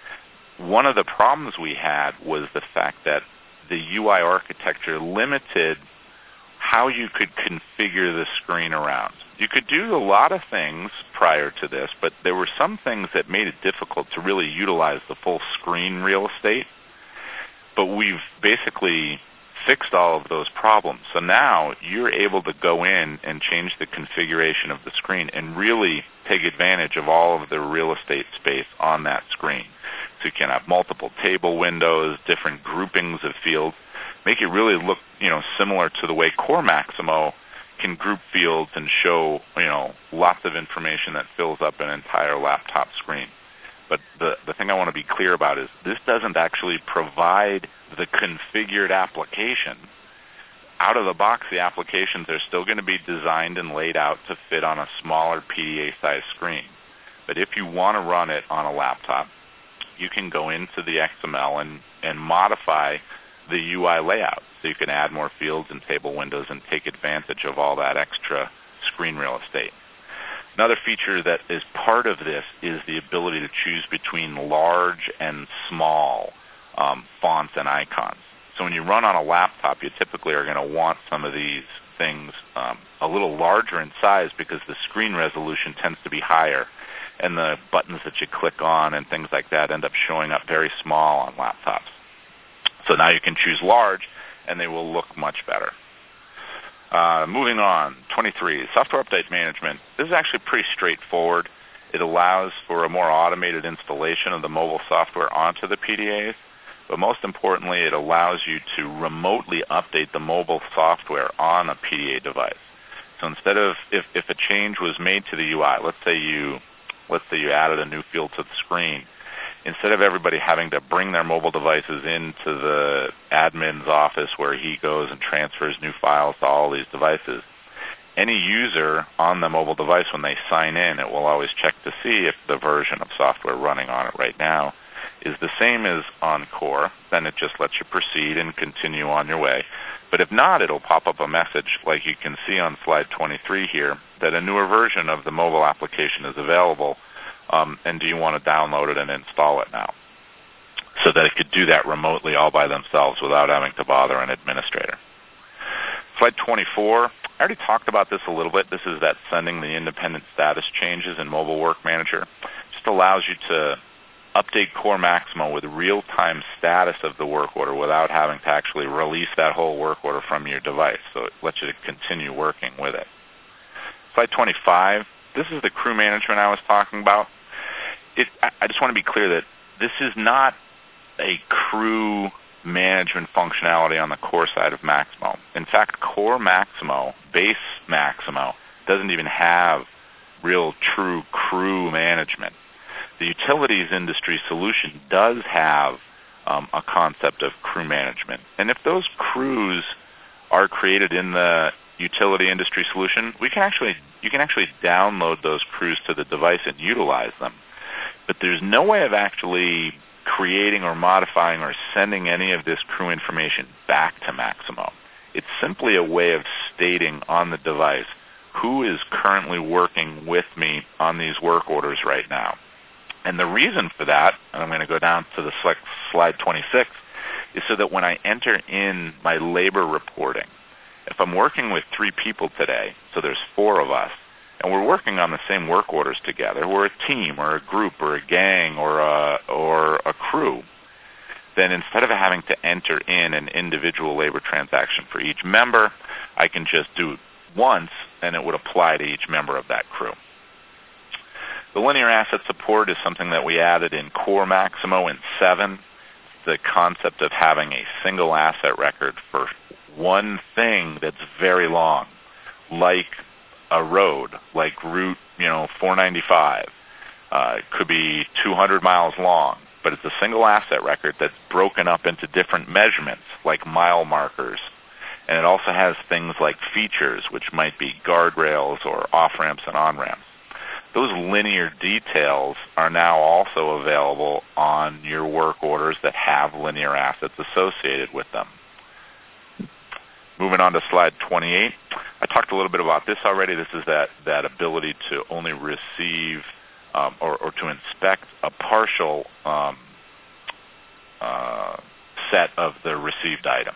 One of the problems we had was the fact that the UI architecture limited how you could configure the screen around. You could do a lot of things prior to this, but there were some things that made it difficult to really utilize the full screen real estate. But we've basically fixed all of those problems. So now you're able to go in and change the configuration of the screen and really take advantage of all of the real estate space on that screen. So you can have multiple table windows, different groupings of fields, make it really look, similar to the way Core Maximo can group fields and show, lots of information that fills up an entire laptop screen. But the thing I want to be clear about is this doesn't actually provide the configured application. Out of the box, the applications are still going to be designed and laid out to fit on a smaller PDA-sized screen. But if you want to run it on a laptop, you can go into the XML and modify the UI layout. So you can add more fields and table windows and take advantage of all that extra screen real estate. Another feature that is part of this is the ability to choose between large and small fonts and icons. So when you run on a laptop, you typically are going to want some of these things a little larger in size because the screen resolution tends to be higher, and the buttons that you click on and things like that end up showing up very small on laptops. So now you can choose large, and they will look much better. Moving on, 23, software update management. This is actually pretty straightforward. It allows for a more automated installation of the mobile software onto the PDAs, but most importantly, it allows you to remotely update the mobile software on a PDA device. So instead of, if a change was made to the UI, let's say you added a new field to the screen, instead of everybody having to bring their mobile devices into the admin's office where he goes and transfers new files to all these devices, any user on the mobile device, when they sign in, it will always check to see if the version of software running on it right now is the same as on Core. Then it just lets you proceed and continue on your way. But if not, it'll pop up a message like you can see on slide 23 here that a newer version of the mobile application is available, and do you want to download it and install it now? So that it could do that remotely all by themselves without having to bother an administrator. Slide 24, I already talked about this a little bit. This is that sending the independent status changes in Mobile Work Manager. Just allows you to update Core Maximo with real-time status of the work order without having to actually release that whole work order from your device. So it lets you continue working with it. Slide 25, this is the crew management I was talking about. I just want to be clear that this is not a crew management functionality on the Core side of Maximo. In fact, Core Maximo, base Maximo, doesn't even have real true crew management. The utilities industry solution does have a concept of crew management. And if those crews are created in the utility industry solution, you can actually download those crews to the device and utilize them. But there's no way of actually creating or modifying or sending any of this crew information back to Maximo. It's simply a way of stating on the device who is currently working with me on these work orders right now. And the reason for that, and I'm going to go down to the slide 26, is so that when I enter in my labor reporting, if I'm working with 3 people today, so there's 4 of us, and we're working on the same work orders together, we're a team or a group or a gang or a crew, then instead of having to enter in an individual labor transaction for each member, I can just do it once, and it would apply to each member of that crew. The linear asset support is something that we added in Core Maximo in 7. The concept of having a single asset record for one thing that's very long, like a road, like Route 495. It could be 200 miles long, but it's a single asset record that's broken up into different measurements, like mile markers. And it also has things like features, which might be guardrails or off-ramps and on-ramps. Those linear details are now also available on your work orders that have linear assets associated with them. Moving on to slide 28. I talked a little bit about this already. This is that ability to only receive or to inspect a partial set of the received items.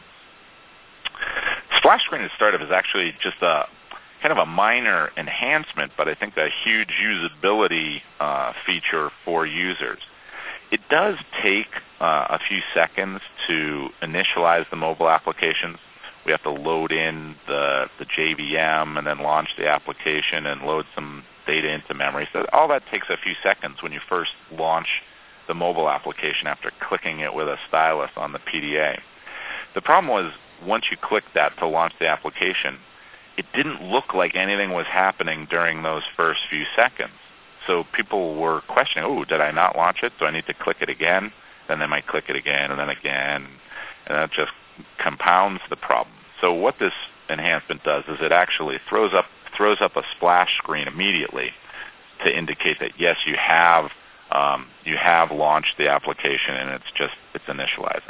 Splash screen at startup is actually just a kind of a minor enhancement, but I think a huge usability feature for users. It does take a few seconds to initialize the mobile applications. We have to load in the JVM and then launch the application and load some data into memory. So all that takes a few seconds when you first launch the mobile application after clicking it with a stylus on the PDA. The problem was once you clicked that to launch the application, it didn't look like anything was happening during those first few seconds. So people were questioning, did I not launch it? Do I need to click it again? Then they might click it again and then again, and that just compounds the problem. So what this enhancement does is it actually throws up a splash screen immediately to indicate that yes, you have launched the application and it's initializing.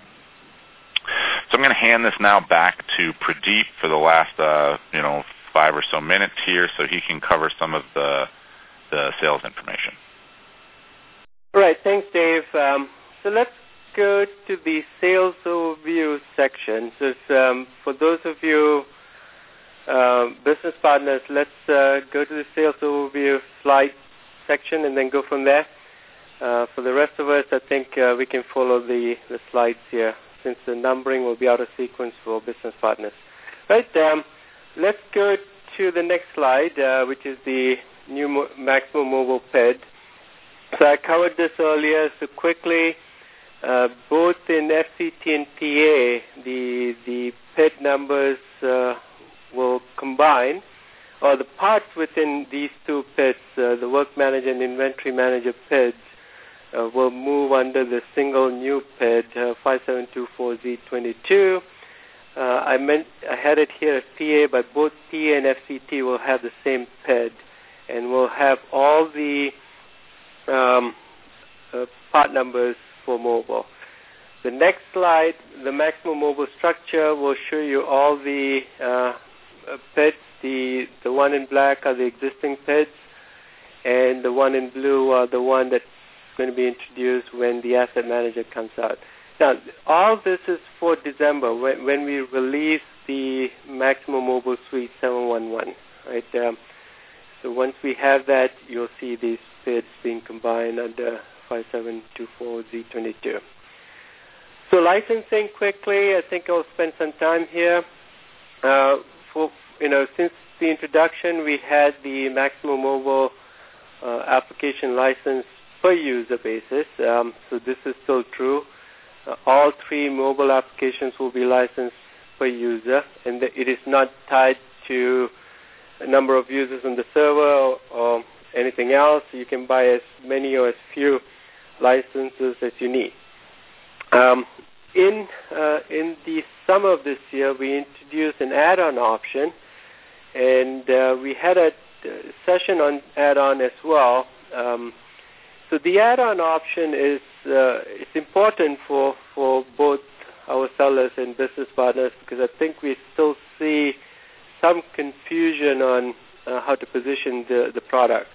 So I'm going to hand this now back to Pradeep for the last 5 or so minutes here, so he can cover some of the sales information. All right, thanks, Dave. So let's go to the sales overview section. So for those of you business partners, let's go to the sales overview slide section and then go from there. For the rest of us, I think we can follow the slides here, since the numbering will be out of sequence for business partners. Right, let's go to the next slide, which is the new Maximo Mobile PED. So I covered this earlier, so quickly, both in FCT and PA, the PED numbers will combine, or the parts within these two PEDs, the Work Manager and Inventory Manager PEDs, will move under the single new PED 5724Z22. I had it here as PA, but both PA and FCT will have the same PID, and will have all the part numbers for mobile. The next slide, the maximum mobile structure, will show you all the PIDs. The one in black are the existing PIDs, and the one in blue are the one that's going to be introduced when the Asset Manager comes out. Now, all this is for December, when we release the Maximo Mobile Suite 711. Right? So once we have that, you'll see these PIDs being combined under 5724Z22. So licensing quickly, I think I'll spend some time here. Since the introduction, we had the Maximo Mobile application license per user basis. So this is still true. All 3 mobile applications will be licensed per user, and it is not tied to a number of users on the server or anything else. You can buy as many or as few licenses as you need. In the summer of this year, we introduced an add-on option, and we had a session on add-on as well. So the add-on option is it's important for both our sellers and business partners, because I think we still see some confusion on how to position the product.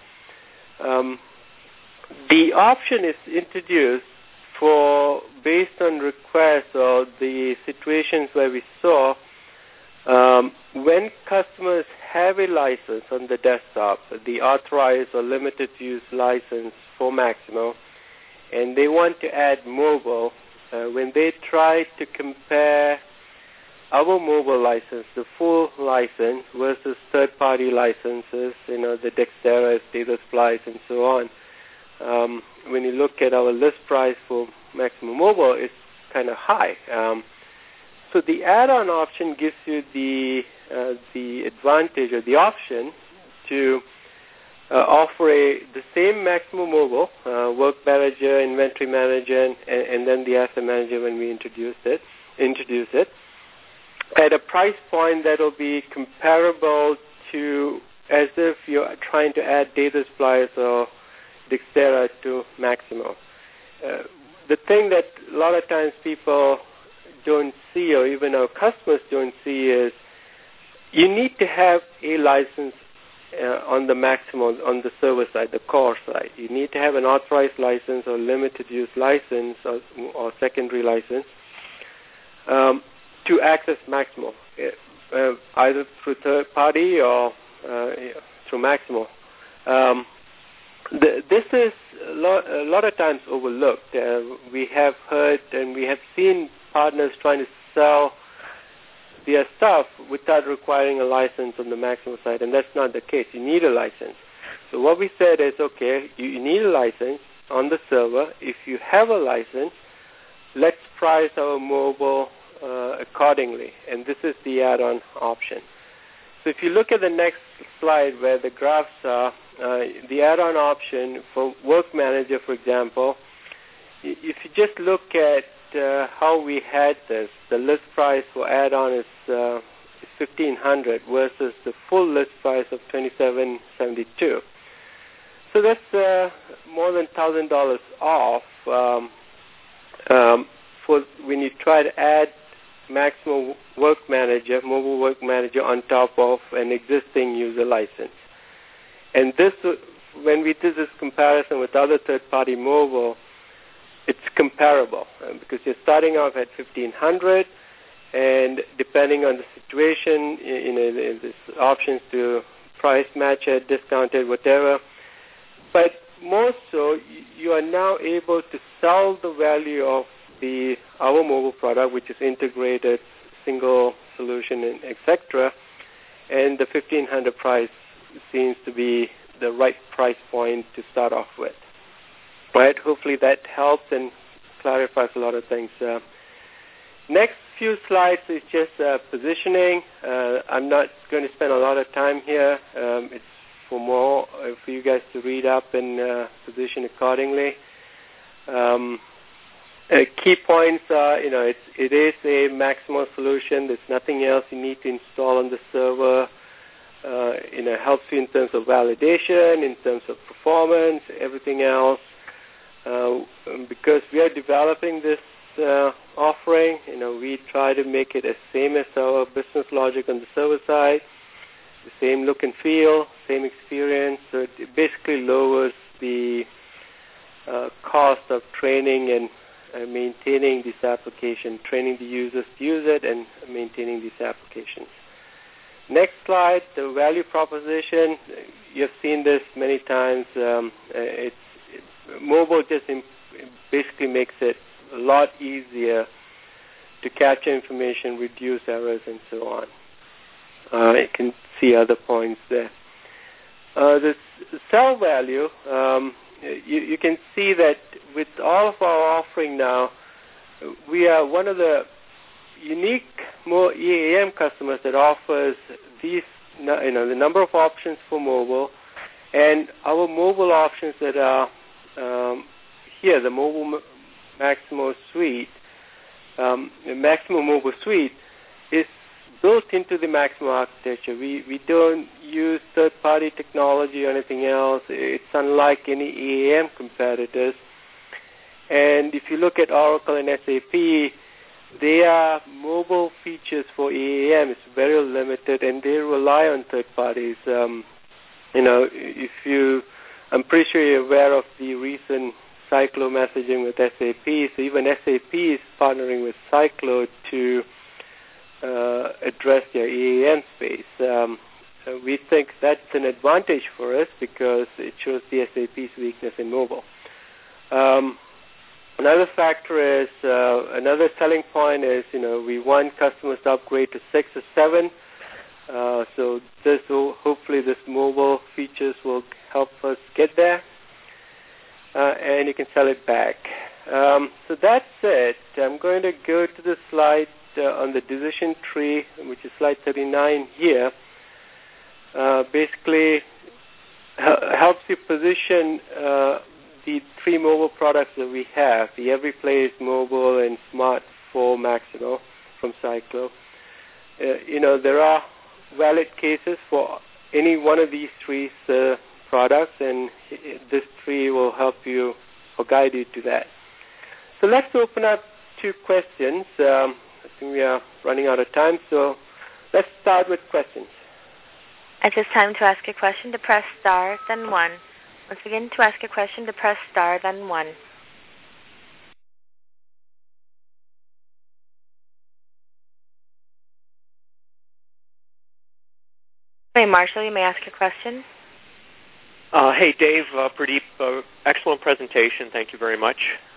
The option is introduced based on requests or the situations where we saw when customers have a license on the desktop, the authorized or limited use license for Maximo, and they want to add mobile, when they try to compare our mobile license, the full license, versus third-party licenses, the Dexterra, DataSplice, and so on, when you look at our list price for Maximo Mobile, it's kind of high. So the add-on option gives you the advantage or the option to offer the same Maximo Mobile, Work Manager, Inventory Manager, and then the Asset Manager when we introduce it, at a price point that will be comparable to as if you're trying to add DataSplice or Dexterra to Maximo. The thing that a lot of times people don't see, or even our customers don't see, is you need to have a license on the Maximo, on the server side, the core side. You need to have an authorized license or limited use license or secondary license to access Maximo, either through third party or through Maximo. This is a lot of times overlooked. We have heard and we have seen partners trying to sell their stuff without requiring a license on the Maximo side, and that's not the case. You need a license. So what we said is, okay, you need a license on the server. If you have a license, let's price our mobile accordingly, and this is the add-on option. So if you look at the next slide where the graphs are, the add-on option for Work Manager, for example, if you just look at how we had this, the list price for add-on is $1,500 versus the full list price of $2,772. So that's more than $1,000 off for when you try to add Maximo Work Manager, Mobile Work Manager on top of an existing user license. And this, when we did this comparison with other third-party mobile, it's comparable because you're starting off at $1,500, and depending on the situation, there's options to price match it, discount it, whatever. But more so, you are now able to sell the value of our mobile product, which is integrated, single solution, etc. And the $1,500 price seems to be the right price point to start off with. Right? Hopefully that helps and clarifies a lot of things. Next few slides is just positioning. I'm not going to spend a lot of time here. It's for you guys to read up and position accordingly. Key points are, it is a Maximo solution. There's nothing else you need to install on the server. Helps you in terms of validation, in terms of performance, everything else. Because we are developing this offering, we try to make it as same as our business logic on the server side, the same look and feel, same experience. So it basically lowers the cost of training and maintaining this application, training the users to use it, and maintaining these applications. Next slide, the value proposition. You've seen this many times. Mobile just basically makes it a lot easier to capture information, reduce errors, and so on. You can see other points there. The cell value, you can see that with all of our offering now, we are one of the unique more EAM customers that offers these, the number of options for mobile, and our mobile options that are here, the Mobile Maximo Suite, the Maximo Mobile Suite is built into the Maximo architecture. We don't use third-party technology or anything else. It's unlike any EAM competitors. And if you look at Oracle and SAP, their mobile features for EAM is very limited, and they rely on third parties. I'm pretty sure you're aware of the recent Cyclo messaging with SAP. So even SAP is partnering with Cyclo to address their EAM space. We think that's an advantage for us because it shows the SAP's weakness in mobile. Another factor is, another selling point is, we want customers to upgrade to 6 or 7. So hopefully this mobile features will help us get there, and you can sell it back. So that's it. I'm going to go to the slide on the decision tree, which is slide 39 here. Basically helps you position the 3 mobile products that we have, the EveryPlace Mobile and Smart 4 Maximo from Cyclo. There are valid cases for any one of these 3 products, and this tree will help you or guide you to that. So let's open up to questions. I think we are running out of time, so let's start with questions. At this time, to ask a question, to press star, then 1. Once again, to ask a question, to press star, then 1. Hey, Marshall, you may ask a question. Hey, Dave, Pradeep, excellent presentation. Thank you very much.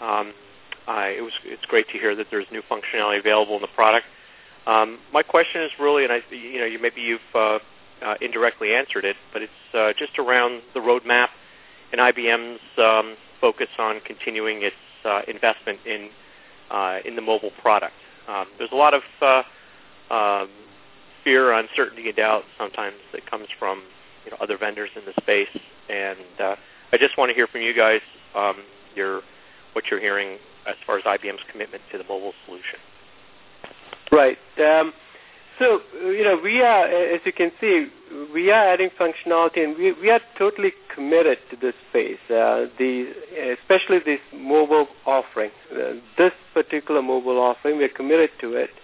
It's great to hear that there's new functionality available in the product. My question is really, and you've indirectly answered it, but it's just around the roadmap and IBM's focus on continuing its investment in the mobile product. There's a lot of fear, uncertainty, and doubt sometimes that comes from other vendors in the space, and I just want to hear from you guys what you're hearing as far as IBM's commitment to the mobile solution. Right. So, we are, as you can see, we are adding functionality, and we are totally committed to this space, especially this mobile offering. This particular mobile offering, we're committed to it.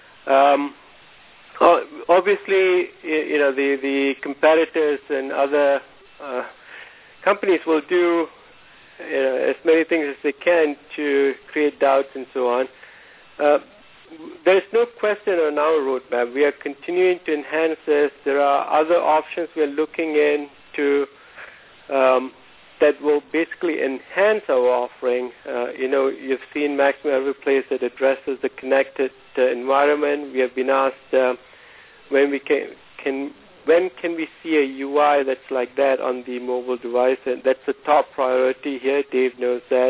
Obviously, the competitors and other companies will do as many things as they can to create doubts and so on. There is no question on our roadmap. We are continuing to enhance this. There are other options we are looking into that will basically enhance our offering. You've seen Maximo EveryPlace that addresses the connected environment. We have been asked when can we see a UI that's like that on the mobile device, and that's a top priority here. Dave knows that.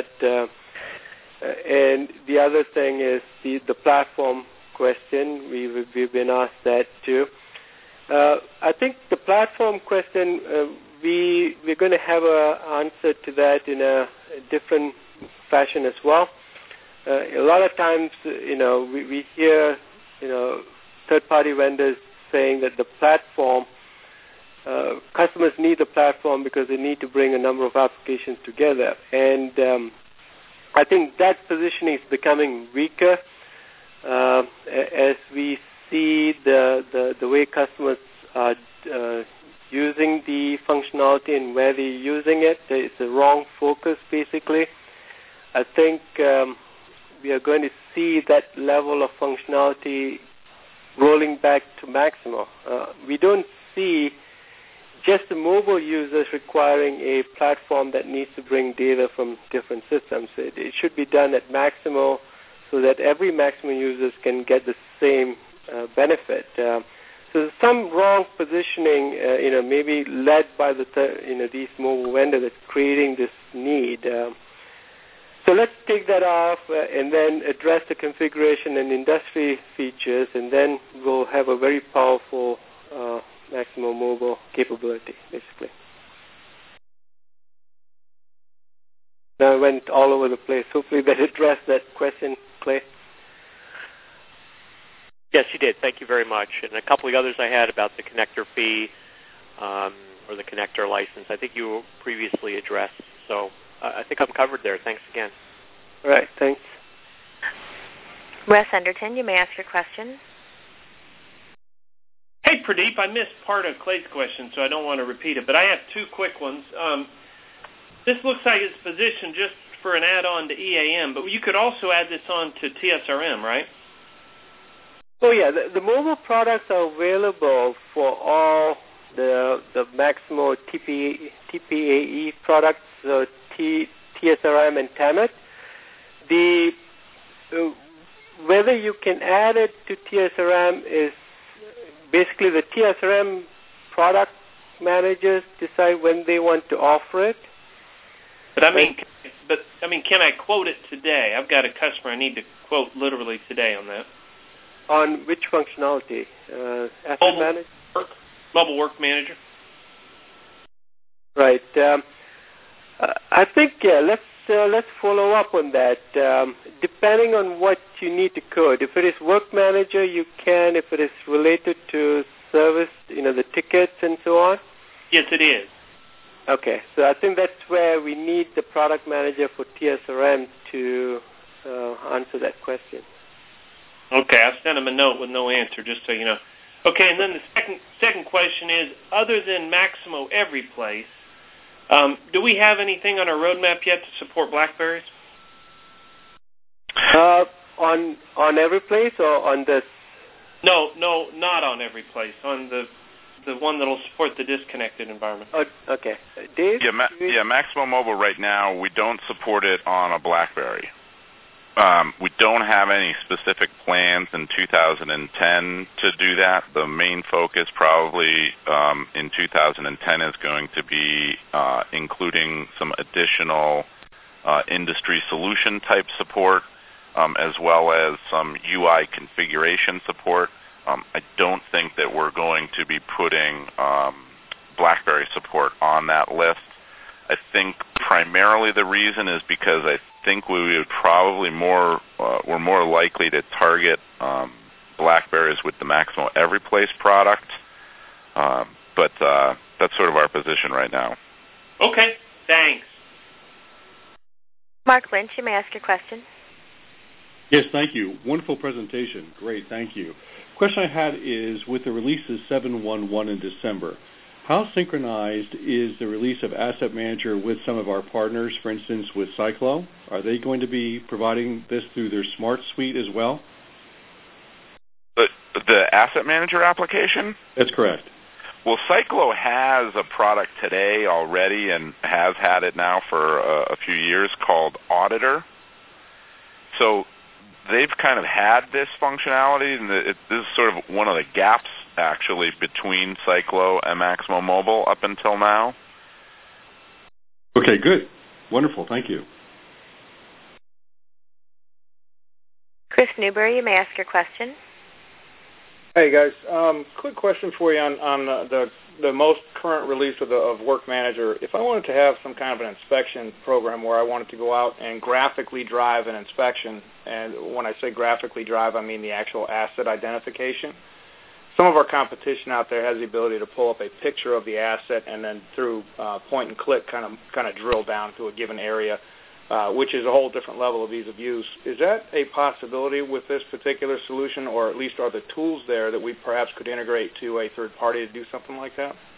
And the other thing is the platform question. We've been asked that too. I think the platform question, we're going to have an answer to that in a different fashion as well. a lot of times, we hear, third-party vendors saying that the platform, customers need the platform because they need to bring a number of applications together. And I think that positioning is becoming weaker as we see the way customers are using the functionality and where they're using it. It's a wrong focus, basically. I think we are going to see that level of functionality rolling back to Maximo. We don't see just the mobile users requiring a platform that needs to bring data from different systems. It should be done at Maximo so that every Maximo users can get the same benefit. So there's some wrong positioning, maybe led by these mobile vendors that's creating this need. So let's take that off and then address the configuration and industry features, and then we'll have a very powerful Maximo Mobile capability, basically. Now I went all over the place. Hopefully that addressed that question, Clay. Yes, you did. Thank you very much. And a couple of others I had about the connector fee or the connector license, I think you previously addressed. So I think I'm covered there. Thanks again. All right, thanks. Wes Enderton, you may ask your question. Hey, Pradeep, I missed part of Clay's question, so I don't want to repeat it, but I have two quick ones. This looks like it's positioned just for an add-on to EAM, but you could also add this on to TSRM, right? Oh, yeah. The mobile products are available for all the Maximo TPAE products, so TSRM and TAMET. Whether you can add it to TSRM is basically the TSRM product managers decide when they want to offer it. But I mean, can I quote it today? I've got a customer I need to quote literally today on that. On which functionality? Asset Manager? Mobile Work Manager. Right. I think let's follow up on that. Depending on what you need to code. If it is Work Manager, you can. If it is related to service, the tickets and so on. Yes, it is. Okay, so I think that's where we need the product manager for TSRM to answer that question. Okay, I sent him a note with no answer, just so you know. Okay, and then the second question is, other than Maximo Everyplace, do we have anything on our roadmap yet to support BlackBerries? On Everyplace or on this? No, not on Everyplace. On the one that'll support the disconnected environment. Oh, okay. Dave? Yeah, Maximo Mobile right now, we don't support it on a BlackBerry. We don't have any specific plans in 2010 to do that. The main focus probably in 2010 is going to be including some additional industry solution type support, as well as some UI configuration support. I don't think that we're going to be putting BlackBerry support on that list. I think primarily the reason is because I think we would probably we're more likely to target BlackBerries with the Maximo Everyplace product, but that's sort of our position right now. Okay, thanks. Mark Lynch, you may ask your question. Yes, thank you. Wonderful presentation. Great, thank you. Question I had is, with the releases 7.1.1 in December, how synchronized is the release of Asset Manager with some of our partners, for instance, with Cyclo? Are they going to be providing this through their Smart Suite as well? The Asset Manager application? That's correct. Well, Cyclo has a product today already and has had it now for a few years called Auditor. So they've kind of had this functionality, and this is sort of one of the gaps, actually, between Cyclo and Maximo Mobile up until now. Okay, good. Wonderful. Thank you. Chris Newberry, you may ask your question. Hey guys, quick question for you on the most current release of Work Manager. If I wanted to have some kind of an inspection program where I wanted to go out and graphically drive an inspection, and when I say graphically drive, I mean the actual asset identification. Some of our competition out there has the ability to pull up a picture of the asset and then through point and click kind of drill down to a given area, which is a whole different level of ease of use. Is that a possibility with this particular solution, or at least are the tools there that we perhaps could integrate to a third party to do something like that?